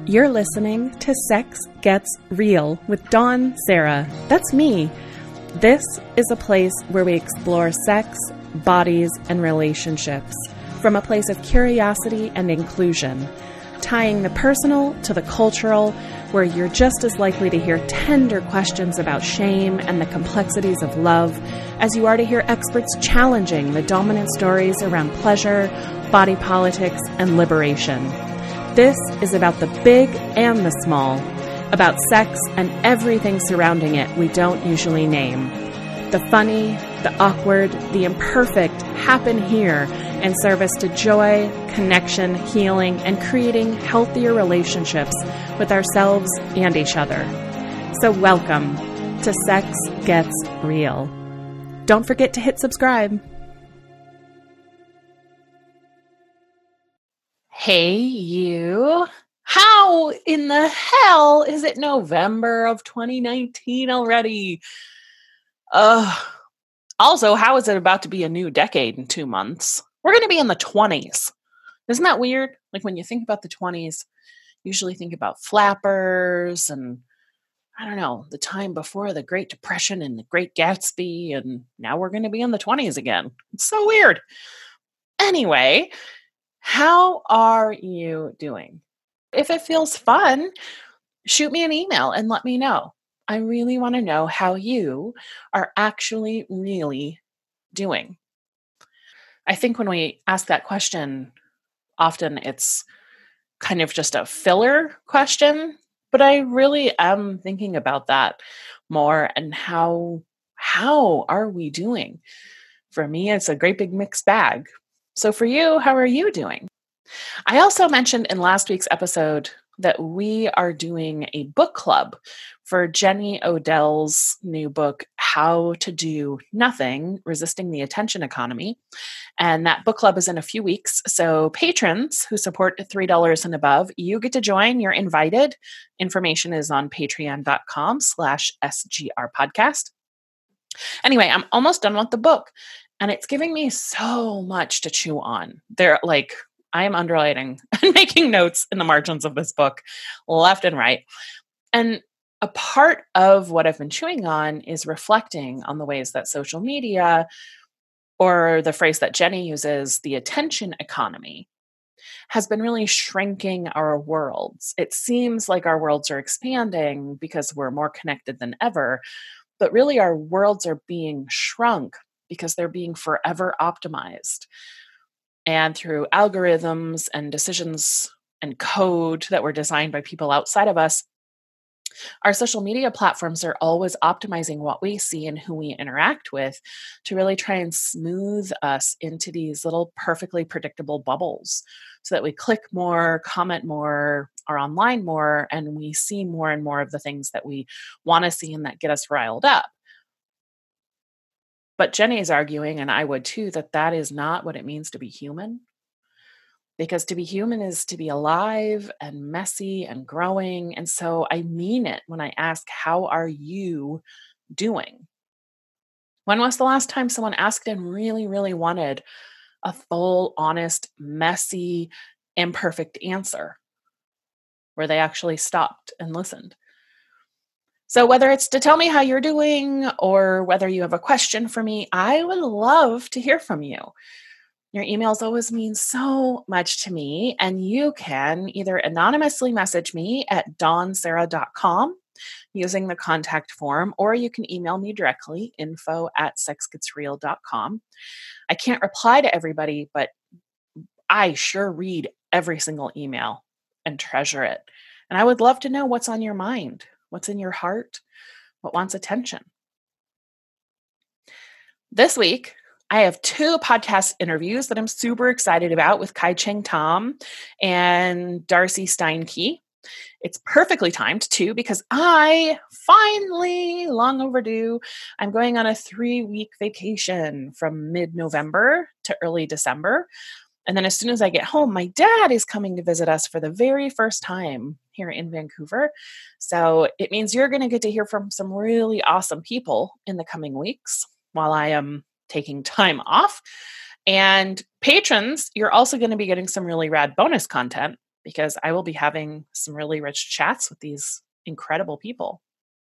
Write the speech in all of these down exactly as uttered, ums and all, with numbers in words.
You're listening to Sex Gets Real with Dawn Sarah. That's me. This is a place where we explore sex, bodies, and relationships from a place of curiosity and inclusion, tying the personal to the cultural, where you're just as likely to hear tender questions about shame and the complexities of love as you are to hear experts challenging the dominant stories around pleasure, body politics, and liberation. This is about the big and the small, about sex and everything surrounding it we don't usually name. The funny, the awkward, the imperfect happen here in service to joy, connection, healing, and creating healthier relationships with ourselves and each other. So welcome to Sex Gets Real. Don't forget to hit subscribe. Hey, you. How in the hell is it November of twenty nineteen already? Uh, also, how is it about to be a new decade in two months? We're going to be in the twenties. Isn't that weird? Like when you think about the twenties, you usually think about flappers and, I don't know, the time before the Great Depression and the Great Gatsby, and now we're going to be in the twenties again. It's so weird. Anyway, how are you doing? If it feels fun, shoot me an email and let me know. I really want to know how you are actually really doing. I think when we ask that question, often it's kind of just a filler question, but I really am thinking about that more and how how are we doing? For me, it's a great big mixed bag. So for you, how are you doing? I also mentioned in last week's episode that we are doing a book club for Jenny Odell's new book, How to Do Nothing, Resisting the Attention Economy. And that book club is in a few weeks. So patrons who support three dollars and above, you get to join. You're invited. Information is on patreon.com slash SGR podcast. Anyway, I'm almost done with the book, and it's giving me so much to chew on. They're like, I am underlining and making notes in the margins of this book left and right. And a part of what I've been chewing on is reflecting on the ways that social media, or the phrase that Jenny uses, the attention economy, has been really shrinking our worlds. It seems like our worlds are expanding because we're more connected than ever, but really our worlds are being shrunk because they're being forever optimized. And through algorithms and decisions and code that were designed by people outside of us, our social media platforms are always optimizing what we see and who we interact with to really try and smooth us into these little perfectly predictable bubbles so that we click more, comment more, are online more, and we see more and more of the things that we want to see and that get us riled up. But Jenny is arguing, and I would too, that that is not what it means to be human. Because to be human is to be alive and messy and growing. And so I mean it when I ask, how are you doing? When was the last time someone asked and really, really wanted a full, honest, messy, imperfect answer where they actually stopped and listened? So whether it's to tell me how you're doing or whether you have a question for me, I would love to hear from you. Your emails always mean so much to me, and you can either anonymously message me at dawn sarah dot com using the contact form, or you can email me directly, info at sex gets real dot com. I can't reply to everybody, but I sure read every single email and treasure it. And I would love to know what's on your mind. What's in your heart? What wants attention? This week, I have two podcast interviews that I'm super excited about with Kai-Cheng Tom and Darcy Steinke. It's perfectly timed too, because I finally, long overdue, I'm going on a three-week vacation from mid-November to early December. And then as soon as I get home, my dad is coming to visit us for the very first time here in Vancouver. So it means you're going to get to hear from some really awesome people in the coming weeks while I am taking time off. And patrons, you're also going to be getting some really rad bonus content. because I will be having some really rich chats with these incredible people.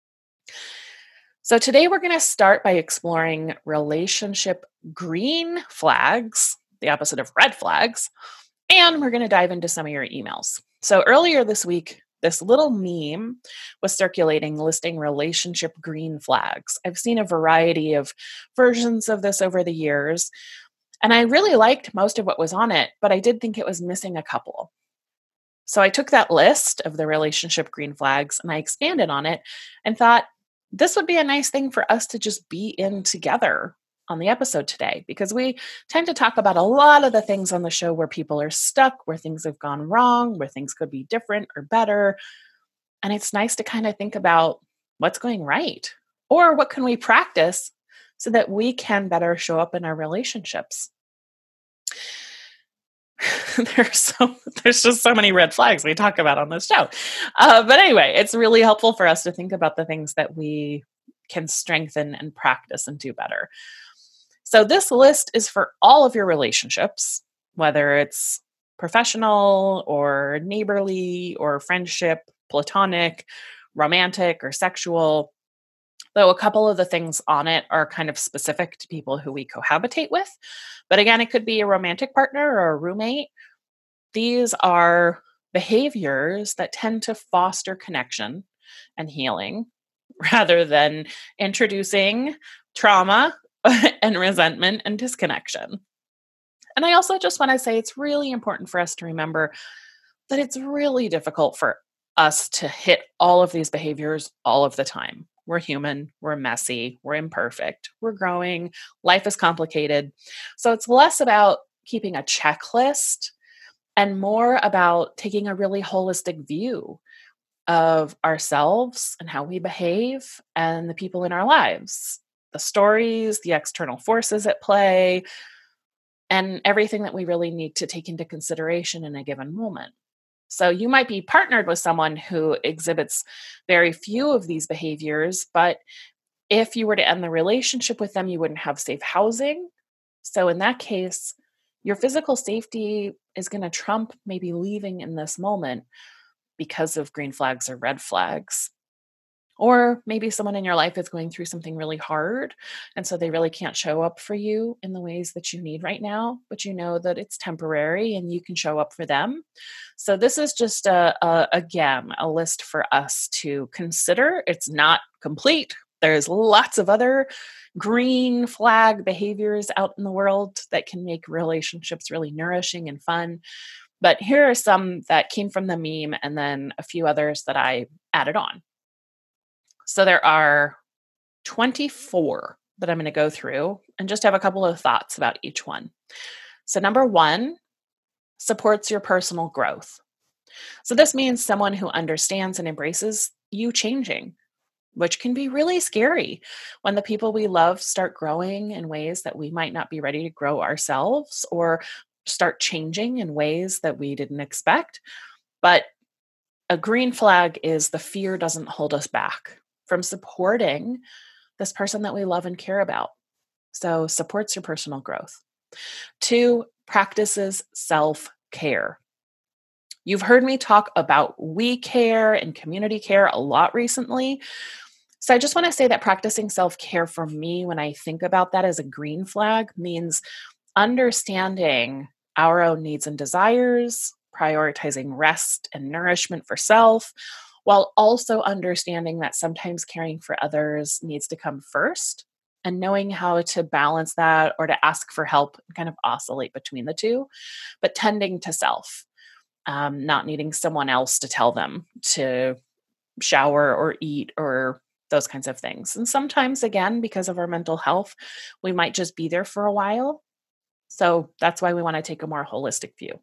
So today we're going to start by exploring relationship green flags, the opposite of red flags, and we're going to dive into some of your emails. So earlier this week, this little meme was circulating listing relationship green flags. I've seen a variety of versions of this over the years, and I really liked most of what was on it, but I did think it was missing a couple. So I took that list of the relationship green flags and I expanded on it and thought this would be a nice thing for us to just be in together on the episode today, because we tend to talk about a lot of the things on the show where people are stuck, where things have gone wrong, where things could be different or better. And it's nice to kind of think about what's going right, or what can we practice so that we can better show up in our relationships. there's so there's just so many red flags we talk about on this show. Uh, but anyway, it's really helpful for us to think about the things that we can strengthen and practice and do better. So this list is for all of your relationships, whether it's professional or neighborly or friendship, platonic, romantic, or sexual. Though a couple of the things on it are kind of specific to people who we cohabitate with. But again, it could be a romantic partner or a roommate. These are behaviors that tend to foster connection and healing rather than introducing trauma and resentment and disconnection. And I also just want to say it's really important for us to remember that it's really difficult for us to hit all of these behaviors all of the time. We're human, we're messy, we're imperfect, we're growing, life is complicated. So it's less about keeping a checklist and more about taking a really holistic view of ourselves and how we behave and the people in our lives, the stories, the external forces at play, and everything that we really need to take into consideration in a given moment. So you might be partnered with someone who exhibits very few of these behaviors, but if you were to end the relationship with them, you wouldn't have safe housing. So in that case, your physical safety is going to trump maybe leaving in this moment because of green flags or red flags. Or maybe someone in your life is going through something really hard, and so they really can't show up for you in the ways that you need right now, but you know that it's temporary and you can show up for them. So this is just, a, a again, a list for us to consider. It's not complete. There's lots of other green flag behaviors out in the world that can make relationships really nourishing and fun. But here are some that came from the meme and then a few others that I added on. So there are twenty-four that I'm going to go through and just have a couple of thoughts about each one. So number one, supports your personal growth. So this means someone who understands and embraces you changing, which can be really scary when the people we love start growing in ways that we might not be ready to grow ourselves, or start changing in ways that we didn't expect. But a green flag is the fear doesn't hold us back from supporting this person that we love and care about. So supports your personal growth. Two, practices self-care. You've heard me talk about we care and community care a lot recently. So I just want to say that practicing self-care for me, when I think about that as a green flag, means understanding our own needs and desires, prioritizing rest and nourishment for self, while also understanding that sometimes caring for others needs to come first, and knowing how to balance that or to ask for help and kind of oscillate between the two, but tending to self, um, not needing someone else to tell them to shower or eat or those kinds of things. And sometimes, again, because of our mental health, we might just be there for a while. So that's why we want to take a more holistic view.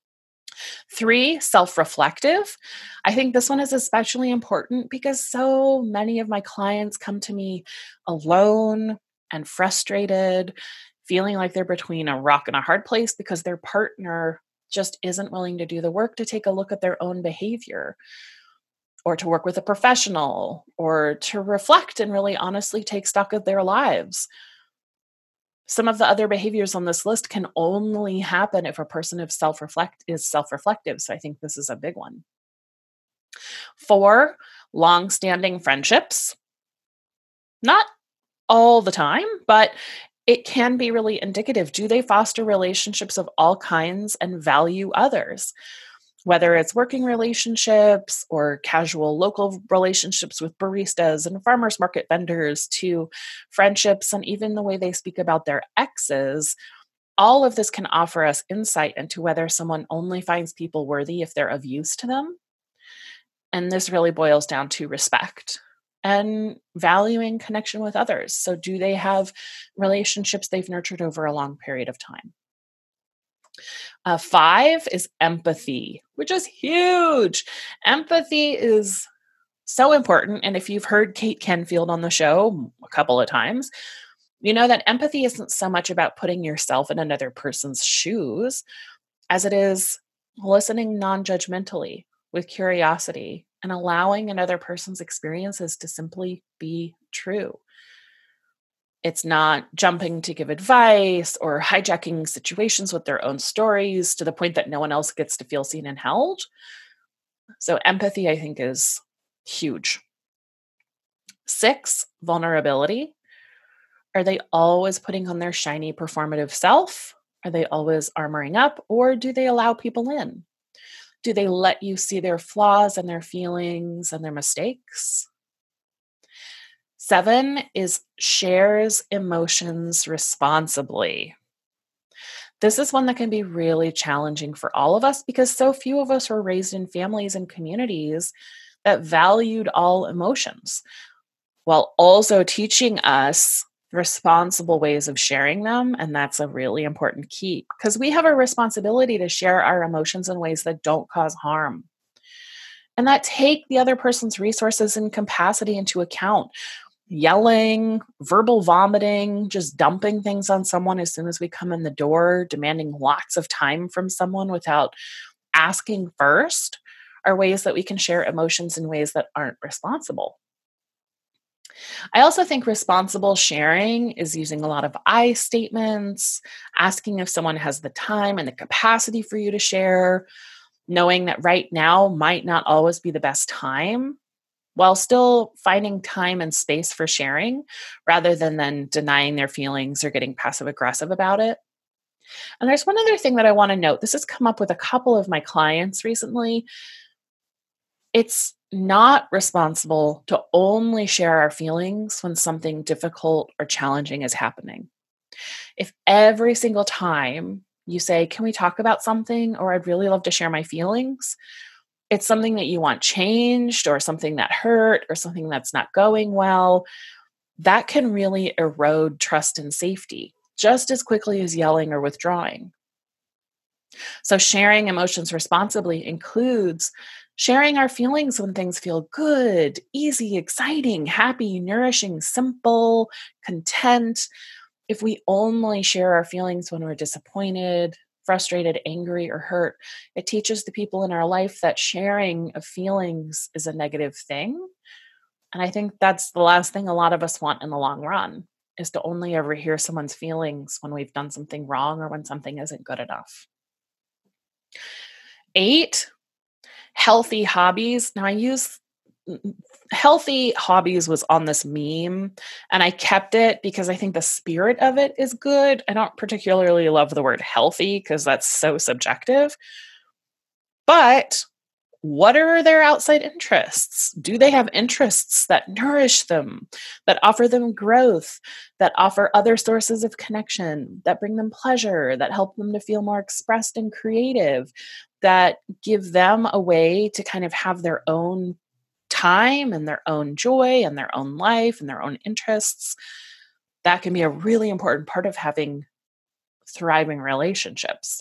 Three, self-reflective. I think this one is especially important because so many of my clients come to me alone and frustrated, feeling like they're between a rock and a hard place because their partner just isn't willing to do the work to take a look at their own behavior, or to work with a professional, or to reflect and really honestly take stock of their lives. Some of the other behaviors on this list can only happen if a person of self-reflect is self-reflective. So I think this is a big one. Four, long-standing friendships. Not all the time, but it can be really indicative. Do they foster relationships of all kinds and value others? Whether it's working relationships or casual local relationships with baristas and farmers market vendors to friendships and even the way they speak about their exes, all of this can offer us insight into whether someone only finds people worthy if they're of use to them. And this really boils down to respect and valuing connection with others. So, do they have relationships they've nurtured over a long period of time? Uh, five is empathy, which is huge. Empathy is so important. And if you've heard Kate Kenfield on the show a couple of times, you know that empathy isn't so much about putting yourself in another person's shoes as it is listening non judgmentally with curiosity and allowing another person's experiences to simply be true. It's not jumping to give advice or hijacking situations with their own stories to the point that no one else gets to feel seen and held. So empathy, I think, is huge. Six, vulnerability. Are they always putting on their shiny performative self? Are they always armoring up? Or do they allow people in? Do they let you see their flaws and their feelings and their mistakes? Seven is shares emotions responsibly. This is one that can be really challenging for all of us because so few of us were raised in families and communities that valued all emotions, while also teaching us responsible ways of sharing them. And that's a really important key because we have a responsibility to share our emotions in ways that don't cause harm and that take the other person's resources and capacity into account. Yelling, verbal vomiting, just dumping things on someone as soon as we come in the door, demanding lots of time from someone without asking first are ways that we can share emotions in ways that aren't responsible. I also think responsible sharing is using a lot of I statements, asking if someone has the time and the capacity for you to share, knowing that right now might not always be the best time, while still finding time and space for sharing rather than then denying their feelings or getting passive aggressive about it. And there's one other thing that I want to note. This has come up with a couple of my clients recently. It's not responsible to only share our feelings when something difficult or challenging is happening. If every single time you say, "Can we talk about something?" or "I'd really love to share my feelings," it's something that you want changed or something that hurt or something that's not going well, that can really erode trust and safety just as quickly as yelling or withdrawing. So sharing emotions responsibly includes sharing our feelings when things feel good, easy, exciting, happy, nourishing, simple, content. If we only share our feelings when we're disappointed, frustrated, angry, or hurt, it teaches the people in our life that sharing of feelings is a negative thing. And I think that's the last thing a lot of us want in the long run, is to only ever hear someone's feelings when we've done something wrong or when something isn't good enough. Eight, healthy hobbies. Now I use healthy hobbies was on this meme and I kept it because I think the spirit of it is good. I don't particularly love the word healthy because that's so subjective. But what are their outside interests? Do they have interests that nourish them, that offer them growth, that offer other sources of connection, that bring them pleasure, that help them to feel more expressed and creative, that give them a way to kind of have their own time and their own joy and their own life and their own interests? That can be a really important part of having thriving relationships.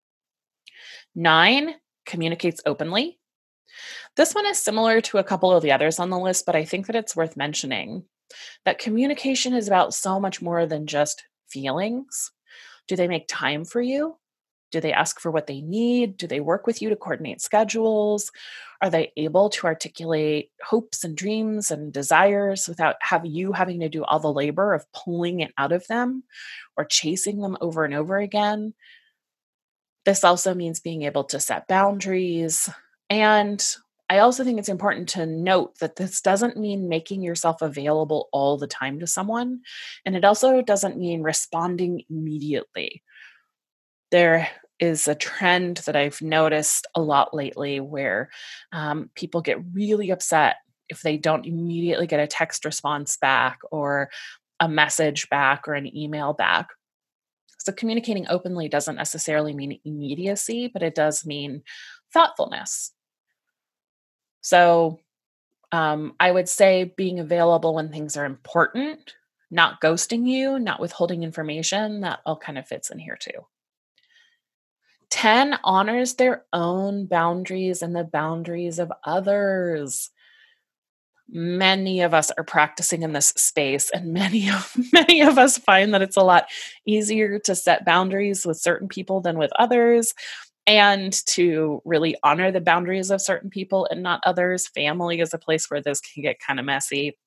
Nine, communicates openly. This one is similar to a couple of the others on the list, but I think that it's worth mentioning that communication is about so much more than just feelings. Do they make time for you? Do they ask for what they need? Do they work with you to coordinate schedules? Are they able to articulate hopes and dreams and desires without have you having to do all the labor of pulling it out of them or chasing them over and over again? This also means being able to set boundaries. And I also think it's important to note that this doesn't mean making yourself available all the time to someone. And it also doesn't mean responding immediately. There is a trend that I've noticed a lot lately where um, people get really upset if they don't immediately get a text response back or a message back or an email back. So, communicating openly doesn't necessarily mean immediacy, but it does mean thoughtfulness. So, um, I would say being available when things are important, not ghosting you, not withholding information, that all kind of fits in here too. ten honors their own boundaries and the boundaries of others. Many of us are practicing in this space, and many of many of us find that it's a lot easier to set boundaries with certain people than with others, and to really honor the boundaries of certain people and not others. Family is a place where this can get kind of messy.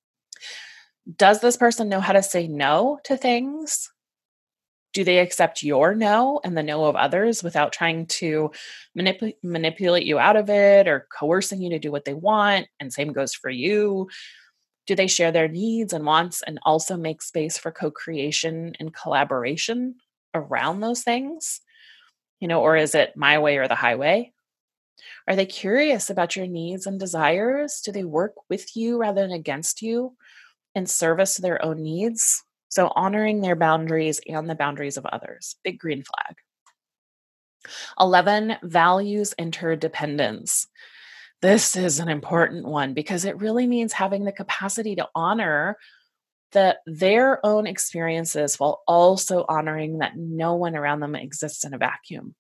Does this person know how to say no to things? Do they accept your no and the no of others without trying to manip- manipulate you out of it or coercing you to do what they want? And same goes for you. Do they share their needs and wants and also make space for co-creation and collaboration around those things? You know, or is it my way or the highway? Are they curious about your needs and desires? Do they work with you rather than against you in service to their own needs? So honoring their boundaries and the boundaries of others. Big green flag. eleven, values interdependence. This is an important one because it really means having the capacity to honor that their own experiences while also honoring that no one around them exists in a vacuum.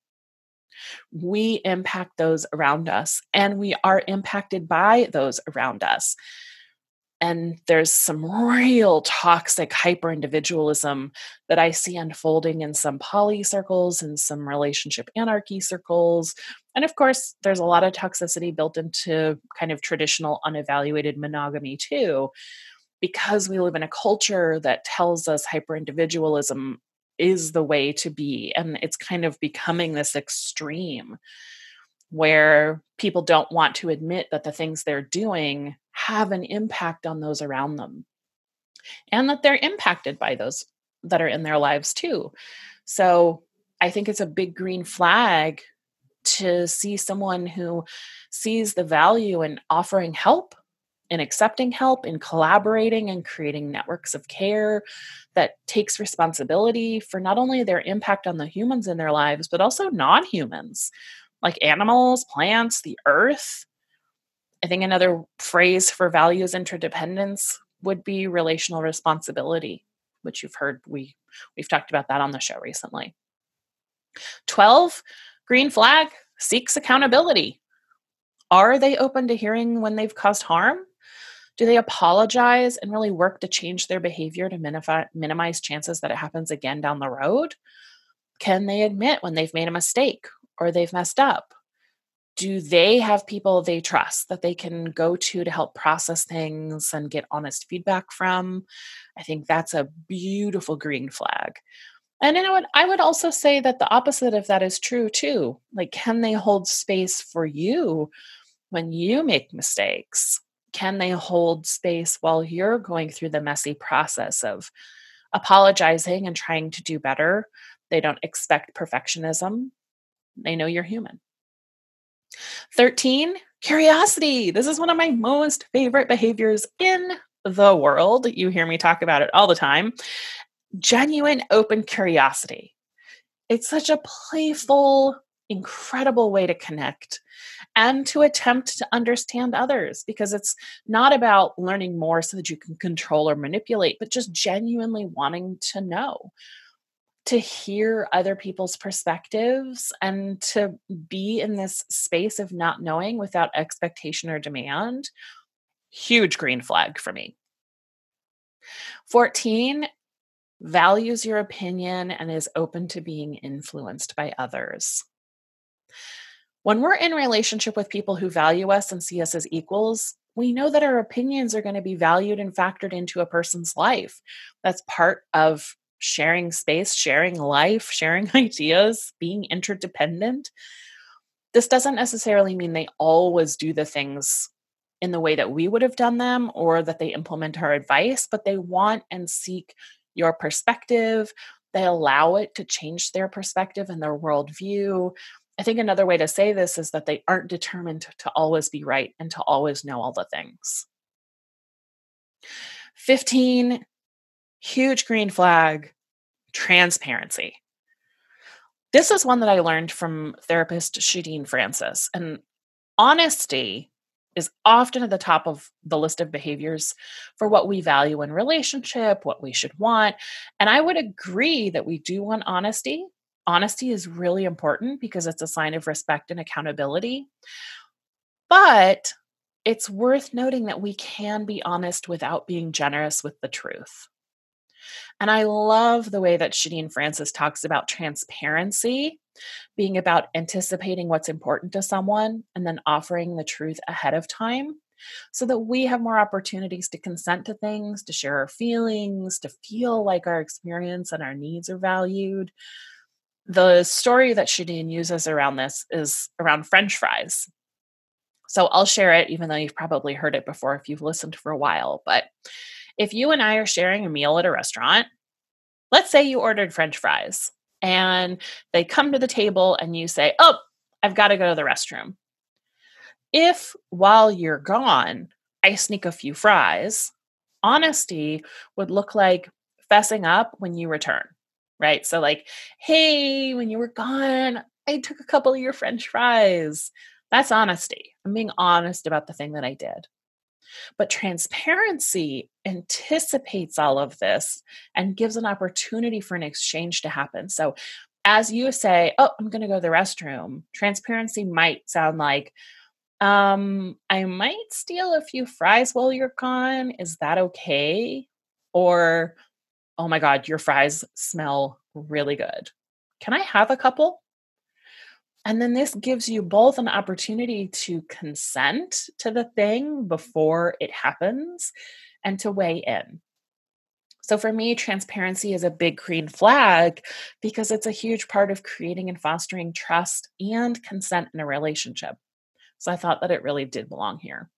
We impact those around us, and we are impacted by those around us. And there's some real toxic hyper individualism that I see unfolding in some poly circles and some relationship anarchy circles. And of course, there's a lot of toxicity built into kind of traditional unevaluated monogamy too, because we live in a culture that tells us hyper individualism is the way to be. And it's kind of becoming this extreme where people don't want to admit that the things they're doing have an impact on those around them and that they're impacted by those that are in their lives too. So I think it's a big green flag to see someone who sees the value in offering help, in accepting help, in collaborating and creating networks of care that takes responsibility for not only their impact on the humans in their lives, but also non-humans like animals, plants, the earth. I think another phrase for values interdependence would be relational responsibility, which you've heard we we've talked about that on the show recently. twelve, green flag, seeks accountability. Are they open to hearing when they've caused harm? Do they apologize and really work to change their behavior to minify, minimize chances that it happens again down the road? Can they admit when they've made a mistake or they've messed up? Do they have people they trust that they can go to to help process things and get honest feedback from? I think that's a beautiful green flag. And you know what? I would also say that the opposite of that is true too. Like, can they hold space for you when you make mistakes? Can they hold space while you're going through the messy process of apologizing and trying to do better? They don't expect perfectionism. They know you're human. thirteen, curiosity. This is one of my most favorite behaviors in the world. You hear me talk about it all the time. Genuine open curiosity. It's such a playful, incredible way to connect and to attempt to understand others, because it's not about learning more so that you can control or manipulate, but just genuinely wanting to know, to hear other people's perspectives and to be in this space of not knowing without expectation or demand. Huge green flag for me. fourteen, values your opinion, and is open to being influenced by others. When we're in relationship with people who value us and see us as equals, we know that our opinions are going to be valued and factored into a person's life. That's part of sharing space, sharing life, sharing ideas, being interdependent. This doesn't necessarily mean they always do the things in the way that we would have done them or that they implement our advice, but they want and seek your perspective. They allow it to change their perspective and their worldview. I think another way to say this is that they aren't determined to always be right and to always know all the things. fifteen, huge green flag, transparency. This is one that I learned from therapist Shadeen Francis. And honesty is often at the top of the list of behaviors for what we value in relationship, what we should want. And I would agree that we do want honesty. Honesty is really important because it's a sign of respect and accountability. But it's worth noting that we can be honest without being generous with the truth. And I love the way that Shadeen Francis talks about transparency being about anticipating what's important to someone and then offering the truth ahead of time so that we have more opportunities to consent to things, to share our feelings, to feel like our experience and our needs are valued. The story that Shadeen uses around this is around French fries. So I'll share it, even though you've probably heard it before if you've listened for a while. But if you and I are sharing a meal at a restaurant, let's say you ordered French fries and they come to the table and you say, "Oh, I've got to go to the restroom." If while you're gone, I sneak a few fries, honesty would look like fessing up when you return, right? So like, "Hey, when you were gone, I took a couple of your French fries." That's honesty. I'm being honest about the thing that I did. But transparency anticipates all of this and gives an opportunity for an exchange to happen. So as you say, "Oh, I'm going to go to the restroom," transparency might sound like, um, "I might steal a few fries while you're gone. Is that okay?" Or, "Oh my God, your fries smell really good. Can I have a couple?" And then this gives you both an opportunity to consent to the thing before it happens and to weigh in. So for me, transparency is a big green flag because it's a huge part of creating and fostering trust and consent in a relationship. So I thought that it really did belong here.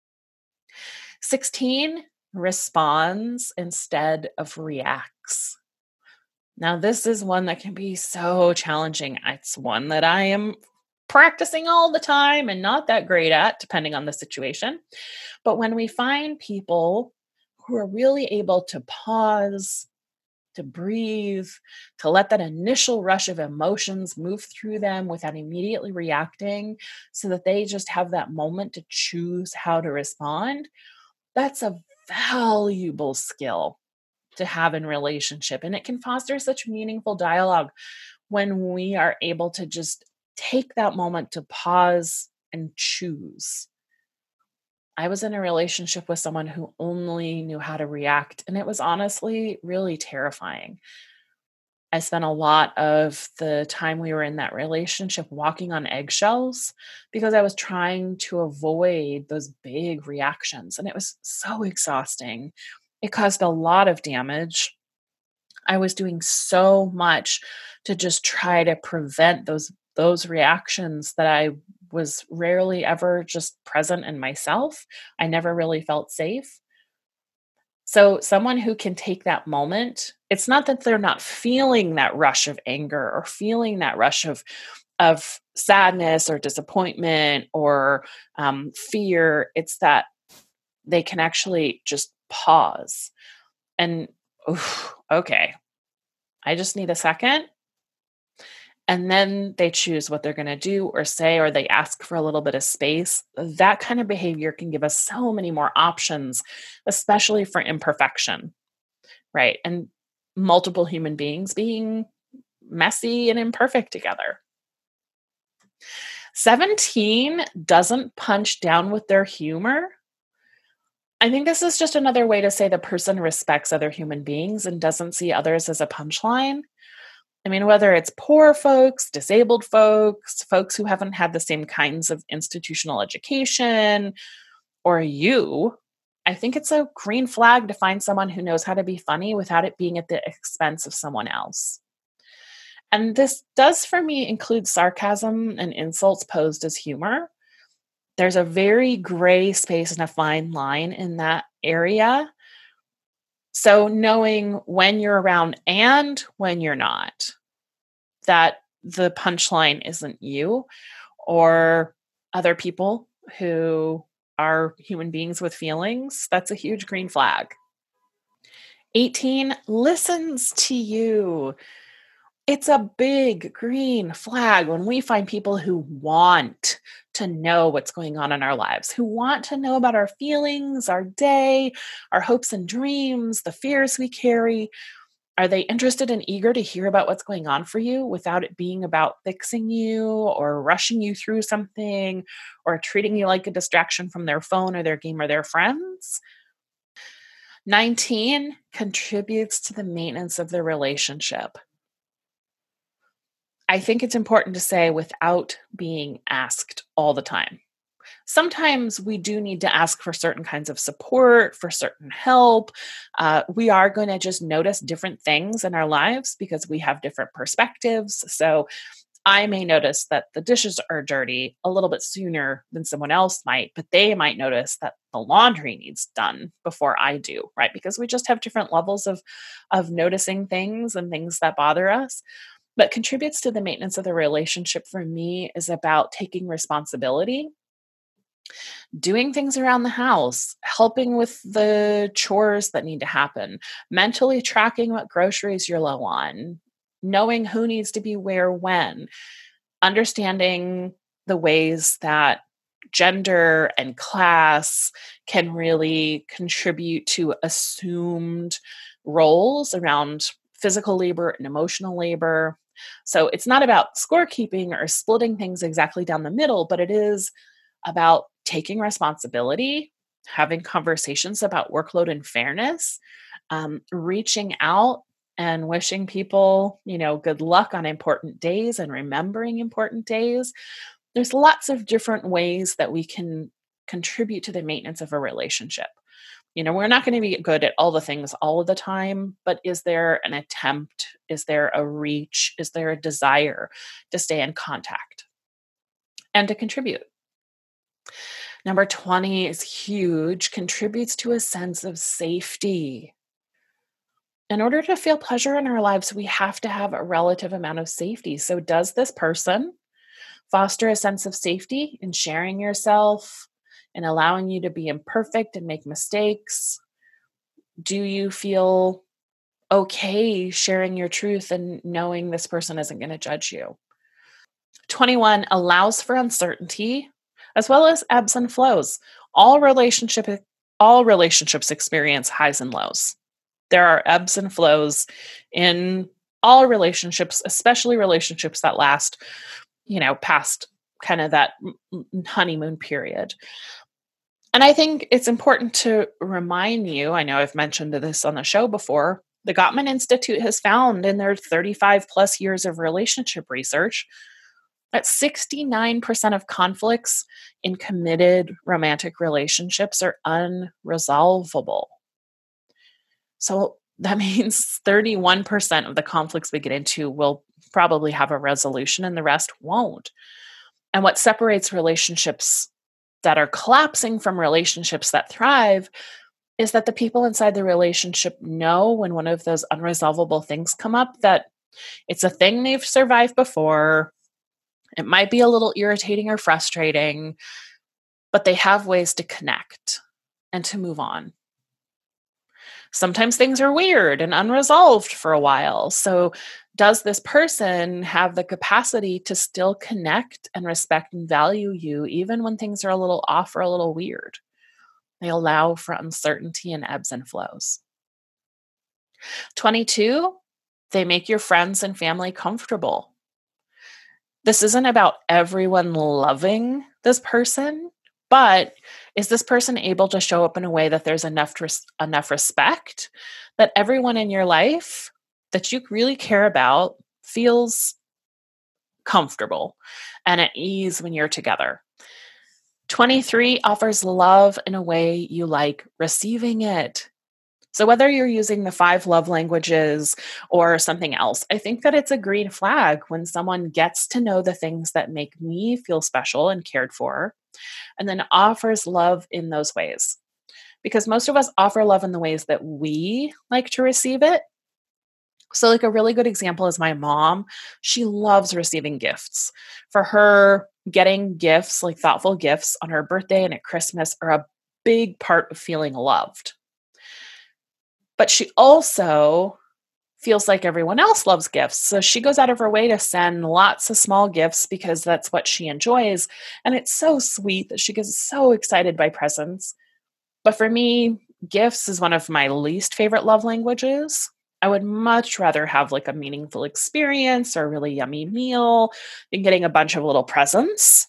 sixteen, responds instead of reacts. Now, this is one that can be so challenging. It's one that I am practicing all the time and not that great at, depending on the situation. But when we find people who are really able to pause, to breathe, to let that initial rush of emotions move through them without immediately reacting, so that they just have that moment to choose how to respond, that's a valuable skill to have in relationship. And it can foster such meaningful dialogue when we are able to just take that moment to pause and choose. I was in a relationship with someone who only knew how to react, and it was honestly really terrifying. I spent a lot of the time we were in that relationship walking on eggshells because I was trying to avoid those big reactions, and it was so exhausting. It caused a lot of damage. I was doing so much to just try to prevent those those reactions that I was rarely ever just present in myself. I never really felt safe. So someone who can take that moment, it's not that they're not feeling that rush of anger or feeling that rush of of sadness or disappointment or um, fear. It's that they can actually just pause and, "Oof, okay, I just need a second." And then they choose what they're going to do or say, or they ask for a little bit of space. That kind of behavior can give us so many more options, especially for imperfection, right? And multiple human beings being messy and imperfect together. "seventeen, doesn't punch down with their humor." I think this is just another way to say the person respects other human beings and doesn't see others as a punchline. I mean, whether it's poor folks, disabled folks, folks who haven't had the same kinds of institutional education, or you, I think it's a green flag to find someone who knows how to be funny without it being at the expense of someone else. And this does, for me, include sarcasm and insults posed as humor. There's a very gray space and a fine line in that area. So knowing when you're around and when you're not, that the punchline isn't you or other people who are human beings with feelings, that's a huge green flag. eighteen, listens to you. It's a big green flag when we find people who want to know what's going on in our lives, who want to know about our feelings, our day, our hopes and dreams, the fears we carry. Are they interested and eager to hear about what's going on for you without it being about fixing you or rushing you through something or treating you like a distraction from their phone or their game or their friends? nineteen, contributes to the maintenance of the relationship. I think it's important to say without being asked all the time. Sometimes we do need to ask for certain kinds of support, for certain help. Uh, we are going to just notice different things in our lives because we have different perspectives. So I may notice that the dishes are dirty a little bit sooner than someone else might, but they might notice that the laundry needs done before I do, right? Because we just have different levels of, of noticing things and things that bother us. But contributes to the maintenance of the relationship for me is about taking responsibility, doing things around the house, helping with the chores that need to happen, mentally tracking what groceries you're low on, knowing who needs to be where when, understanding the ways that gender and class can really contribute to assumed roles around physical labor and emotional labor. So it's not about scorekeeping or splitting things exactly down the middle, but it is about taking responsibility, having conversations about workload and fairness, um, reaching out and wishing people, you know, good luck on important days and remembering important days. There's lots of different ways that we can contribute to the maintenance of a relationship. You know, we're not going to be good at all the things all of the time, but is there an attempt? Is there a reach? Is there a desire to stay in contact and to contribute? Number twenty is huge, contributes to a sense of safety. In order to feel pleasure in our lives, we have to have a relative amount of safety. So does this person foster a sense of safety in sharing yourself and allowing you to be imperfect and make mistakes? Do you feel okay sharing your truth and knowing this person isn't going to judge you? twenty-one, allows for uncertainty as well as ebbs and flows. All relationship all relationships experience highs and lows. There are ebbs and flows in all relationships, especially relationships that last, you know, past kind of that honeymoon period. And I think it's important to remind you, I know I've mentioned this on the show before, the Gottman Institute has found in their thirty-five plus years of relationship research that sixty-nine percent of conflicts in committed romantic relationships are unresolvable. So that means thirty-one percent of the conflicts we get into will probably have a resolution and the rest won't. And what separates relationships that are collapsing from relationships that thrive is that the people inside the relationship know when one of those unresolvable things come up that it's a thing they've survived before. It might be a little irritating or frustrating, but they have ways to connect and to move on. Sometimes things are weird and unresolved for a while. So does this person have the capacity to still connect and respect and value you even when things are a little off or a little weird? They allow for uncertainty and ebbs and flows. twenty-two, they make your friends and family comfortable. This isn't about everyone loving this person, but Is this person able to show up in a way that there's enough res- enough respect that everyone in your life that you really care about feels comfortable and at ease when you're together? twenty-three offers love in a way you like receiving it. So whether you're using the five love languages or something else, I think that it's a green flag when someone gets to know the things that make me feel special and cared for, and then offers love in those ways. Because most of us offer love in the ways that we like to receive it. So, like a really good example is my mom. She loves receiving gifts. For her, getting gifts, like thoughtful gifts on her birthday and at Christmas, are a big part of feeling loved. But she also feels like everyone else loves gifts. So she goes out of her way to send lots of small gifts because that's what she enjoys. And it's so sweet that she gets so excited by presents. But for me, gifts is one of my least favorite love languages. I would much rather have like a meaningful experience or a really yummy meal than getting a bunch of little presents.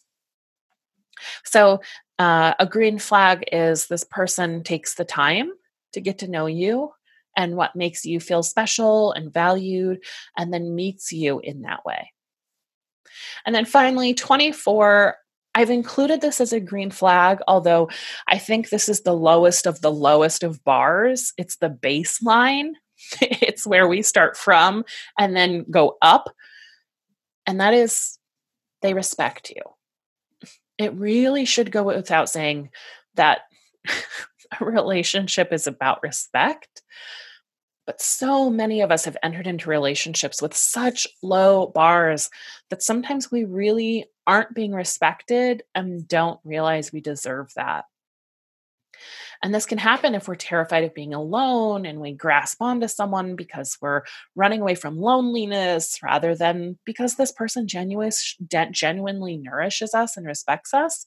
So uh, a green flag is this person takes the time to get to know you and what makes you feel special and valued, and then meets you in that way. And then finally, twenty-four, I've included this as a green flag, although I think this is the lowest of the lowest of bars. It's the baseline. It's where we start from and then go up. And that is, they respect you. It really should go without saying that a relationship is about respect. But so many of us have entered into relationships with such low bars that sometimes we really aren't being respected and don't realize we deserve that. And this can happen if we're terrified of being alone and we grasp onto someone because we're running away from loneliness rather than because this person genuine, genuinely nourishes us and respects us.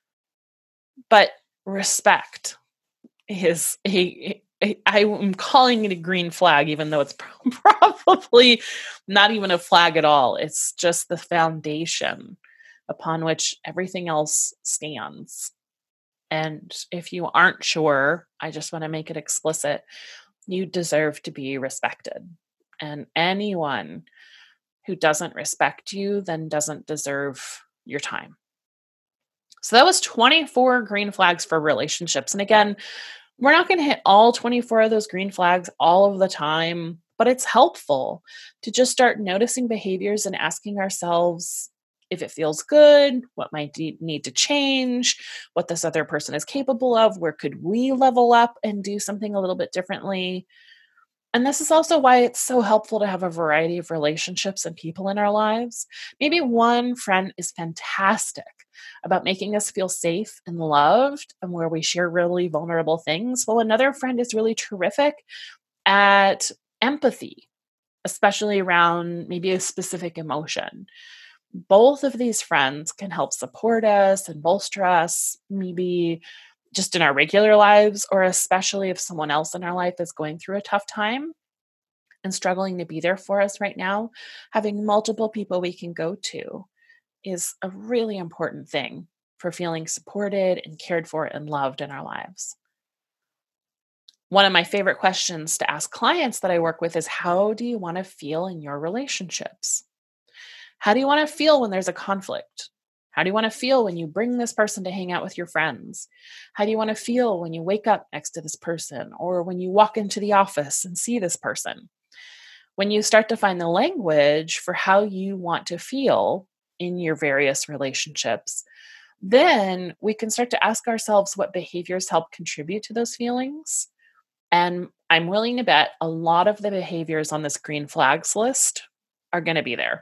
But respect is a, a I am calling it a green flag, even though it's probably not even a flag at all. It's just the foundation upon which everything else stands. And if you aren't sure, I just want to make it explicit. You deserve to be respected. And anyone who doesn't respect you then doesn't deserve your time. So that was twenty-four green flags for relationships. And again, we're not going to hit all twenty-four of those green flags all of the time, but it's helpful to just start noticing behaviors and asking ourselves if it feels good, what might need to change, what this other person is capable of, where could we level up and do something a little bit differently. And this is also why it's so helpful to have a variety of relationships and people in our lives. Maybe one friend is fantastic about making us feel safe and loved and where we share really vulnerable things, while another friend is really terrific at empathy, especially around maybe a specific emotion. Both of these friends can help support us and bolster us, maybe just in our regular lives, or especially if someone else in our life is going through a tough time and struggling to be there for us right now. Having multiple people we can go to is a really important thing for feeling supported and cared for and loved in our lives. One of my favorite questions to ask clients that I work with is, how do you want to feel in your relationships? How do you want to feel when there's a conflict? How do you want to feel when you bring this person to hang out with your friends? How do you want to feel when you wake up next to this person, or when you walk into the office and see this person? When you start to find the language for how you want to feel in your various relationships, then we can start to ask ourselves what behaviors help contribute to those feelings. And I'm willing to bet a lot of the behaviors on this green flags list are going to be there.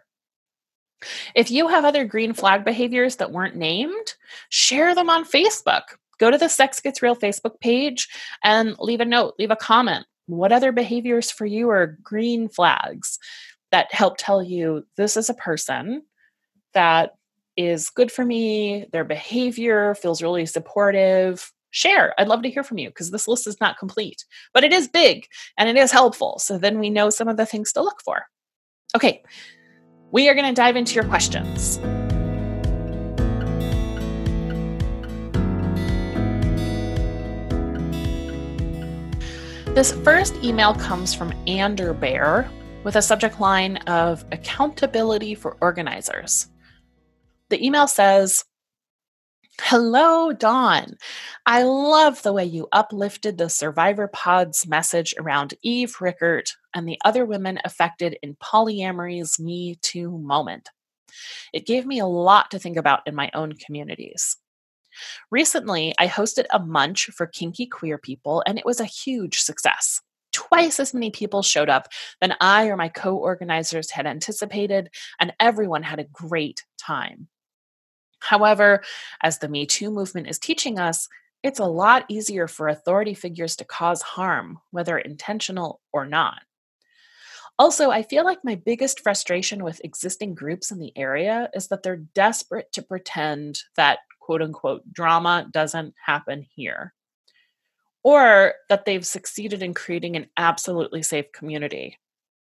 If you have other green flag behaviors that weren't named, share them on Facebook. Go to the Sex Gets Real Facebook page and leave a note, leave a comment. What other behaviors for you are green flags that help tell you this is a person that is good for me, their behavior feels really supportive? Share. I'd love to hear from you, because this list is not complete, but it is big and it is helpful. So then we know some of the things to look for. Okay. We are going to dive into your questions. This first email comes from Ander Bear with a subject line of accountability for organizers. The email says, "Hello, Dawn. I love the way you uplifted the Survivor Pod's message around Eve Rickert and the other women affected in polyamory's Me Too moment. It gave me a lot to think about in my own communities. Recently, I hosted a munch for kinky queer people, and it was a huge success. Twice as many people showed up than I or my co-organizers had anticipated, and everyone had a great time. However, as the Me Too movement is teaching us, it's a lot easier for authority figures to cause harm, whether intentional or not. Also, I feel like my biggest frustration with existing groups in the area is that they're desperate to pretend that quote unquote drama doesn't happen here, or that they've succeeded in creating an absolutely safe community.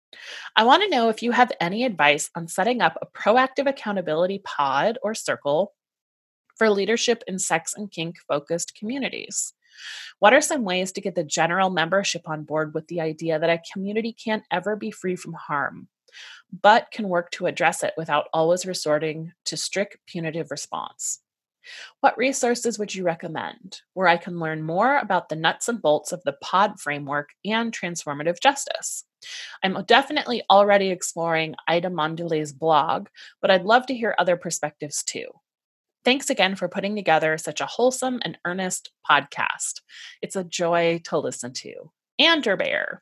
I want to know if you have any advice on setting up a proactive accountability pod or circle for leadership in sex and kink focused communities. What are some ways to get the general membership on board with the idea that a community can't ever be free from harm, but can work to address it without always resorting to strict punitive response? What resources would you recommend where I can learn more about the nuts and bolts of the pod framework and transformative justice? I'm definitely already exploring Ida Mondule's blog, but I'd love to hear other perspectives too. Thanks again for putting together such a wholesome and earnest podcast. It's a joy to listen to. Ander Bear."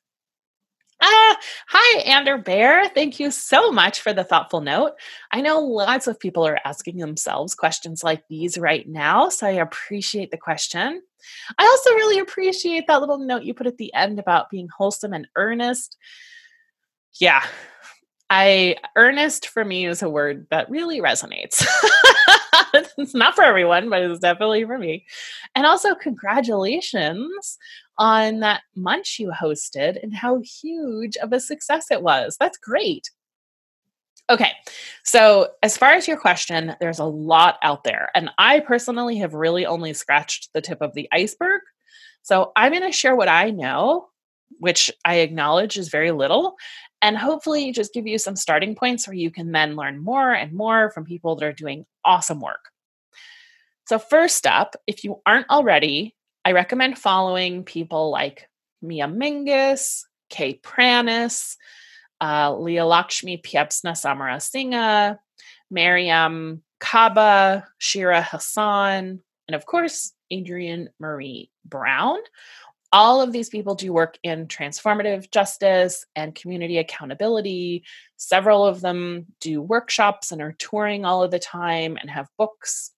Ah, hi, Ander Bear. Thank you so much for the thoughtful note. I know lots of people are asking themselves questions like these right now, so I appreciate the question. I also really appreciate that little note you put at the end about being wholesome and earnest. Yeah, I earnest for me is a word that really resonates. It's not for everyone, but it's definitely for me. And also, congratulations on that munch you hosted and how huge of a success it was. That's great. Okay, so as far as your question, there's a lot out there. And I personally have really only scratched the tip of the iceberg. So I'm going to share what I know, which I acknowledge is very little, and hopefully just give you some starting points where you can then learn more and more from people that are doing awesome work. So first up, if you aren't already, I recommend following people like Mia Mingus, Kay Pranis, uh, Leah Lakshmi Piepsna Samarasinha, Mariam Kaba, Shira Hassan, and of course, Adrienne Maree Brown. All of these people do work in transformative justice and community accountability. Several of them do workshops and are touring all of the time and have books.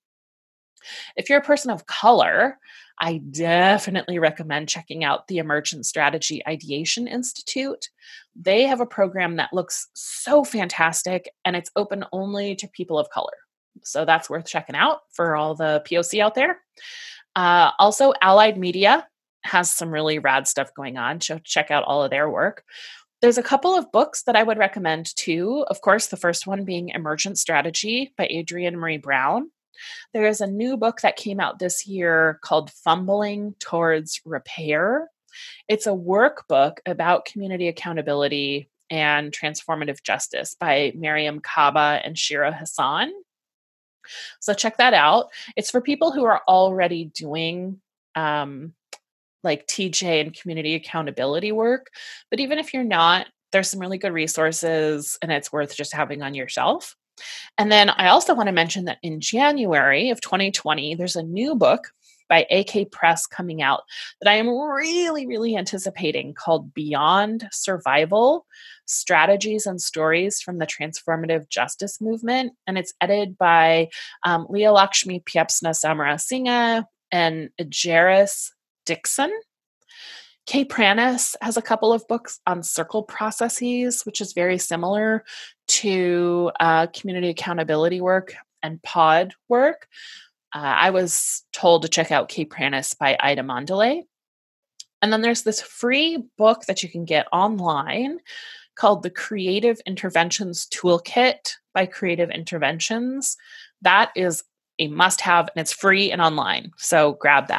If you're a person of color, I definitely recommend checking out the Emergent Strategy Ideation Institute. They have a program that looks so fantastic, and it's open only to people of color. So that's worth checking out for all the P O C out there. Uh, also, Allied Media has some really rad stuff going on. So check out all of their work. There's a couple of books that I would recommend too. Of course, the first one being Emergent Strategy by Adrienne Maree Brown. There is a new book that came out this year called Fumbling Towards Repair. It's a workbook about community accountability and transformative justice by Mariam Kaba and Shira Hassan. So check that out. It's for people who are already doing um, like T J and community accountability work. But even if you're not, there's some really good resources and it's worth just having on your shelf. And then I also want to mention that in January of twenty twenty, there's a new book by A K Press coming out that I am really, really anticipating called Beyond Survival: Strategies and Stories from the Transformative Justice Movement. And it's edited by um, Leah Lakshmi Piepsna Samarasinha and Jairus Dixon. Kay Pranis has a couple of books on circle processes, which is very similar to uh, community accountability work and pod work. Uh, I was told to check out Kay Pranis by Ida Mondale. And then there's this free book that you can get online called The Creative Interventions Toolkit by Creative Interventions. That is a must-have, and it's free and online, so grab that.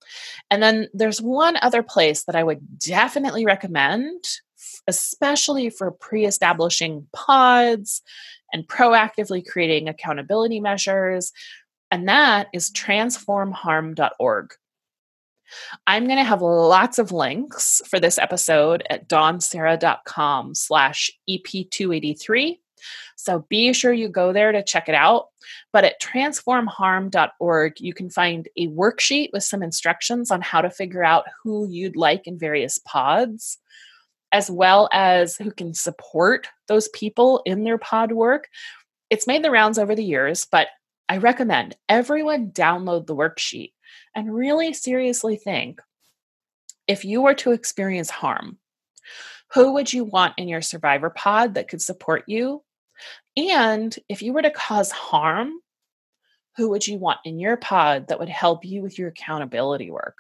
And then there's one other place that I would definitely recommend, especially for pre-establishing pods and proactively creating accountability measures, and that is transform harm dot org. I'm going to have lots of links for this episode at dawnsarah.com slash EP283. So be sure you go there to check it out. But at transform harm dot org, you can find a worksheet with some instructions on how to figure out who you'd like in various pods, as well as who can support those people in their pod work. It's made the rounds over the years, but I recommend everyone download the worksheet and really seriously think, if you were to experience harm, who would you want in your survivor pod that could support you? And if you were to cause harm, who would you want in your pod that would help you with your accountability work?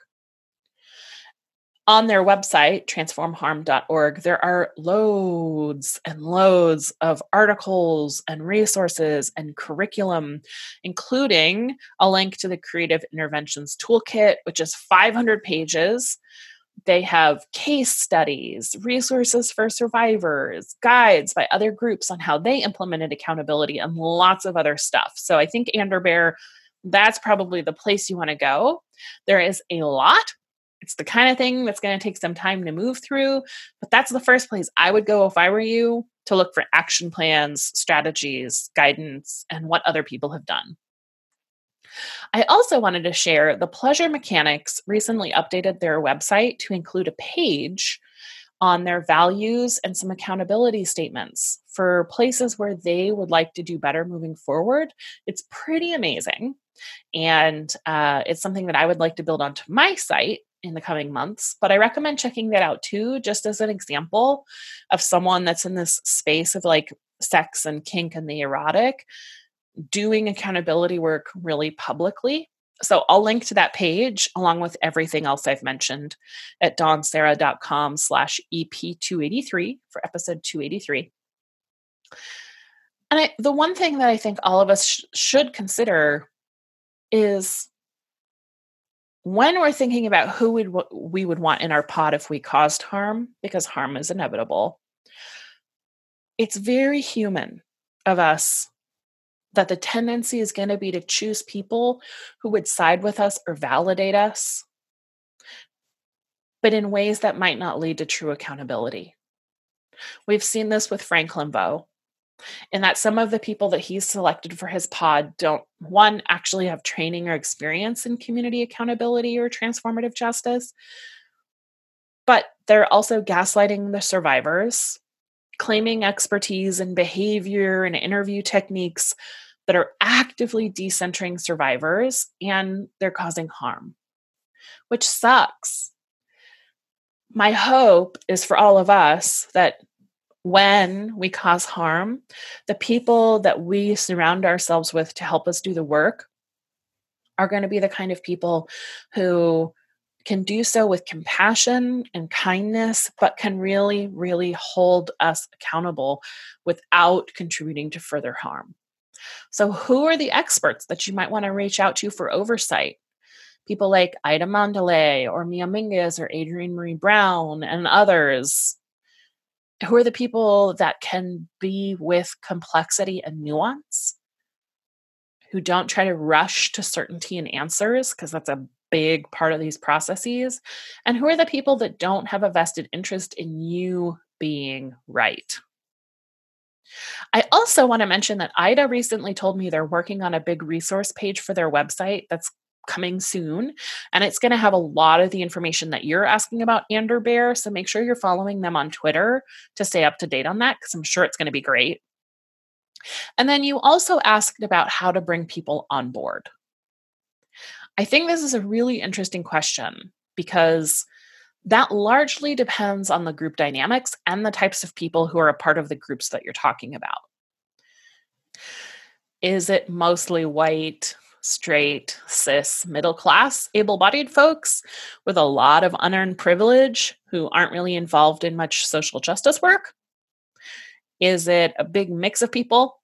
On their website, transform harm dot org, there are loads and loads of articles and resources and curriculum, including a link to the Creative Interventions Toolkit, which is five hundred pages. They have case studies, resources for survivors, guides by other groups on how they implemented accountability, and lots of other stuff. So I think Anderbear, that's probably the place you want to go. There is a lot. It's the kind of thing that's going to take some time to move through, but that's the first place I would go if I were you, to look for action plans, strategies, guidance, and what other people have done. I also wanted to share the Pleasure Mechanics recently updated their website to include a page on their values and some accountability statements for places where they would like to do better moving forward. It's pretty amazing. And uh, it's something that I would like to build onto my site in the coming months, but I recommend checking that out too, just as an example of someone that's in this space of like sex and kink and the erotic, doing accountability work really publicly. So I'll link to that page along with everything else I've mentioned at dawnsarah.com slash EP283 for episode two eighty-three. And I, the one thing that I think all of us sh- should consider is when we're thinking about who we'd, we would want in our pod if we caused harm, because harm is inevitable, it's very human of us that the tendency is going to be to choose people who would side with us or validate us, but in ways that might not lead to true accountability. We've seen this with Frank Limbo, in that some of the people that he's selected for his pod don't, one, actually have training or experience in community accountability or transformative justice, but they're also gaslighting the survivors, claiming expertise in behavior and interview techniques that are actively decentering survivors, and they're causing harm, which sucks. My hope is for all of us that when we cause harm, the people that we surround ourselves with to help us do the work are going to be the kind of people who can do so with compassion and kindness, but can really, really hold us accountable without contributing to further harm. So who are the experts that you might want to reach out to for oversight? People like Ida Mandalay or Mia Mingus or Adrienne Marie Brown and others. Who are the people that can be with complexity and nuance, who don't try to rush to certainty and answers, because that's a big part of these processes, and who are the people that don't have a vested interest in you being right? I also want to mention that Ida recently told me they're working on a big resource page for their website that's coming soon, and it's going to have a lot of the information that you're asking about, Anderbear, so make sure you're following them on Twitter to stay up to date on that, because I'm sure it's going to be great. And then you also asked about how to bring people on board. I think this is a really interesting question, because that largely depends on the group dynamics and the types of people who are a part of the groups that you're talking about. Is it mostly white, straight, cis, middle class, able-bodied folks with a lot of unearned privilege who aren't really involved in much social justice work? Is it a big mix of people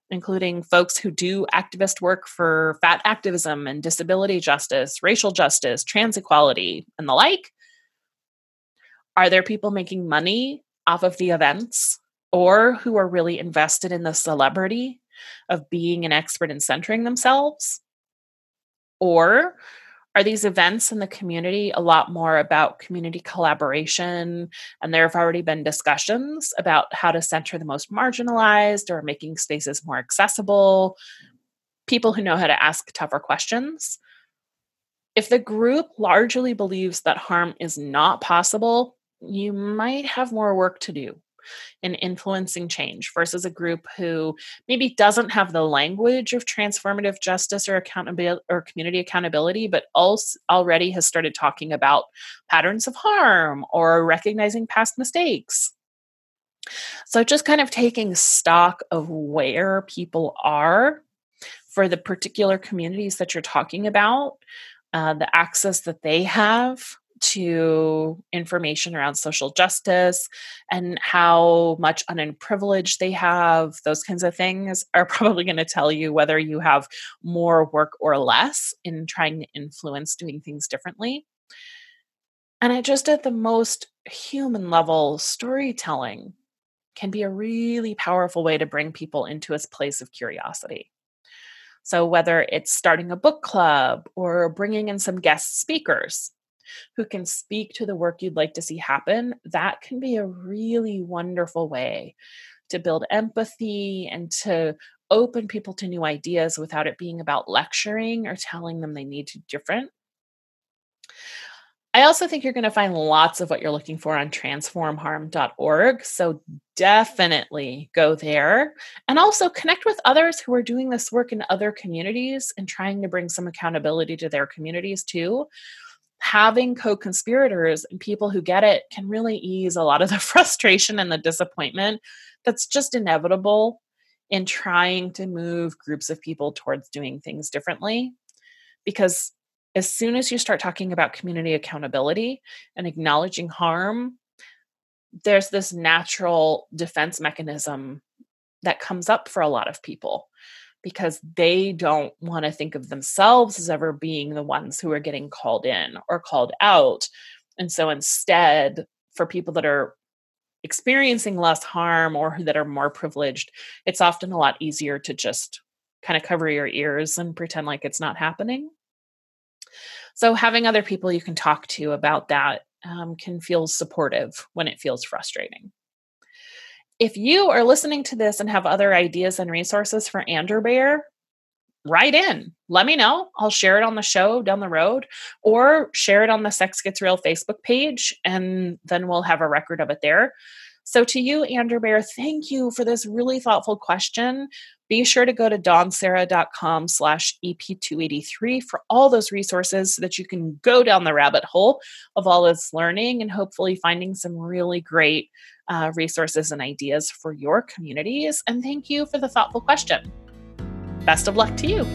including folks who do activist work for fat activism and disability justice, racial justice, trans equality, and the like? Are there people making money off of the events or who are really invested in the celebrity of being an expert in centering themselves? Or are these events in the community a lot more about community collaboration, and there have already been discussions about how to center the most marginalized or making spaces more accessible, people who know how to ask tougher questions? If the group largely believes that harm is not possible, you might have more work to do in influencing change versus a group who maybe doesn't have the language of transformative justice or accountability or community accountability, but also already has started talking about patterns of harm or recognizing past mistakes. So just kind of taking stock of where people are for the particular communities that you're talking about, uh, the access that they have to information around social justice and how much unprivileged they have, those kinds of things are probably going to tell you whether you have more work or less in trying to influence doing things differently. And it just at the most human level, storytelling can be a really powerful way to bring people into a place of curiosity. So whether it's starting a book club or bringing in some guest speakers who can speak to the work you'd like to see happen, that can be a really wonderful way to build empathy and to open people to new ideas without it being about lecturing or telling them they need to do different. I also think you're going to find lots of what you're looking for on transform harm dot org. So definitely go there and also connect with others who are doing this work in other communities and trying to bring some accountability to their communities too. Having co-conspirators and people who get it can really ease a lot of the frustration and the disappointment that's just inevitable in trying to move groups of people towards doing things differently. Because as soon as you start talking about community accountability and acknowledging harm, there's this natural defense mechanism that comes up for a lot of people because they don't want to think of themselves as ever being the ones who are getting called in or called out. And so instead, for people that are experiencing less harm or that are more privileged, it's often a lot easier to just kind of cover your ears and pretend like it's not happening. So having other people you can talk to about that um, can feel supportive when it feels frustrating. If you are listening to this and have other ideas and resources for Anderbear, write in. Let me know. I'll share it on the show down the road or share it on the Sex Gets Real Facebook page, and then we'll have a record of it there. So to you, Anderbear, thank you for this really thoughtful question. Be sure to go to dawnsarah.com slash EP283 for all those resources so that you can go down the rabbit hole of all this learning and hopefully finding some really great uh, resources and ideas for your communities. And thank you for the thoughtful question. Best of luck to you.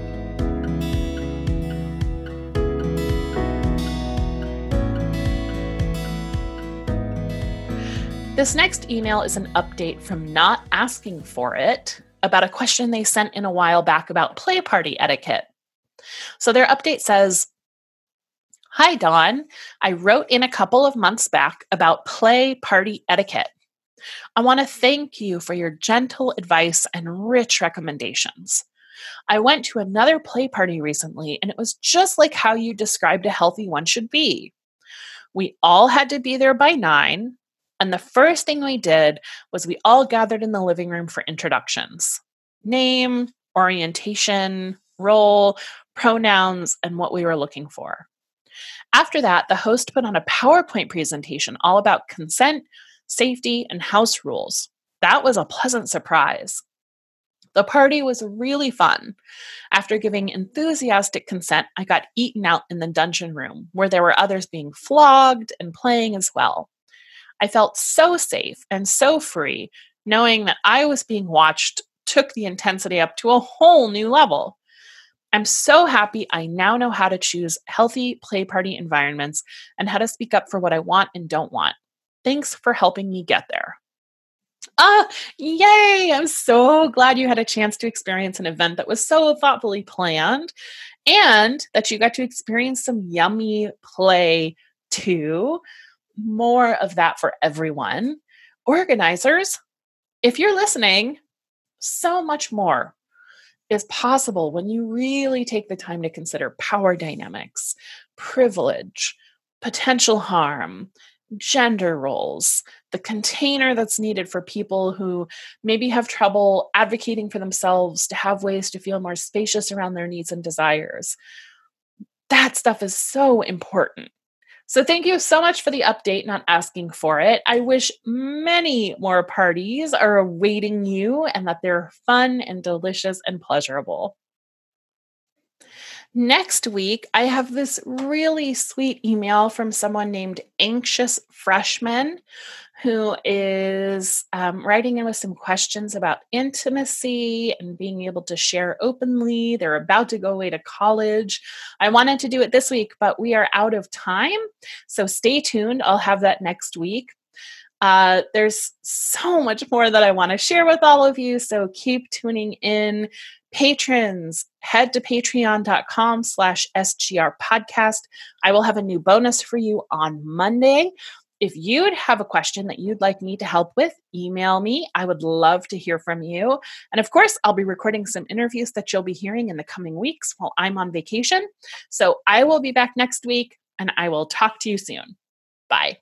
This next email is an update from Not Asking For It about a question they sent in a while back about play party etiquette. So their update says, "Hi, Dawn. I wrote in a couple of months back about play party etiquette. I want to thank you for your gentle advice and rich recommendations. I went to another play party recently, and it was just like how you described a healthy one should be. We all had to be there by nine, and the first thing we did was we all gathered in the living room for introductions. Name, orientation, role, pronouns, and what we were looking for. After that, the host put on a PowerPoint presentation all about consent, safety, and house rules. That was a pleasant surprise. The party was really fun. After giving enthusiastic consent, I got eaten out in the dungeon room, where there were others being flogged and playing as well. I felt so safe and so free, knowing that I was being watched took the intensity up to a whole new level. I'm so happy I now know how to choose healthy play party environments and how to speak up for what I want and don't want. Thanks for helping me get there." Ah, yay! I'm so glad you had a chance to experience an event that was so thoughtfully planned and that you got to experience some yummy play too. More of that for everyone. Organizers, if you're listening, so much more is possible when you really take the time to consider power dynamics, privilege, potential harm, gender roles, the container that's needed for people who maybe have trouble advocating for themselves to have ways to feel more spacious around their needs and desires. That stuff is so important. So thank you so much for the update, not asking for it. I wish many more parties are awaiting you and that they're fun and delicious and pleasurable. Next week, I have this really sweet email from someone named Anxious Freshman, who is um, writing in with some questions about intimacy and being able to share openly. They're about to go away to college. I wanted to do it this week, but we are out of time. So stay tuned. I'll have that next week. Uh, there's so much more that I want to share with all of you. So keep tuning in. Patrons, head to patreon.com slash SGR podcast. I will have a new bonus for you on Monday. If you'd have a question that you'd like me to help with, email me. I would love to hear from you. And of course, I'll be recording some interviews that you'll be hearing in the coming weeks while I'm on vacation. So I will be back next week and I will talk to you soon. Bye.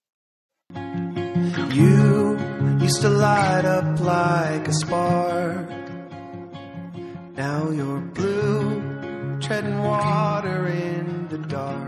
You used to light up like a spark. Now you're blue, treading water in the dark.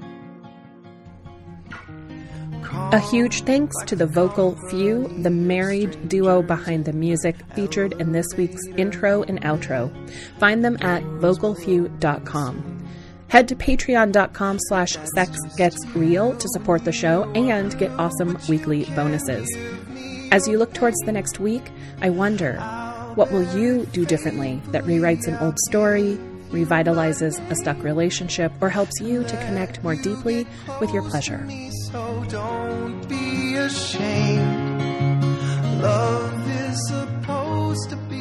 A huge thanks to the Vocal Few, the married duo behind the music featured in this week's intro and outro. Find them at vocal few dot com. Head to patreon.com slash sexgetsreal to support the show and get awesome weekly bonuses. As you look towards the next week, I wonder, what will you do differently that rewrites an old story, revitalizes a stuck relationship, or helps you to connect more deeply with your pleasure? So don't be ashamed. Love is supposed to be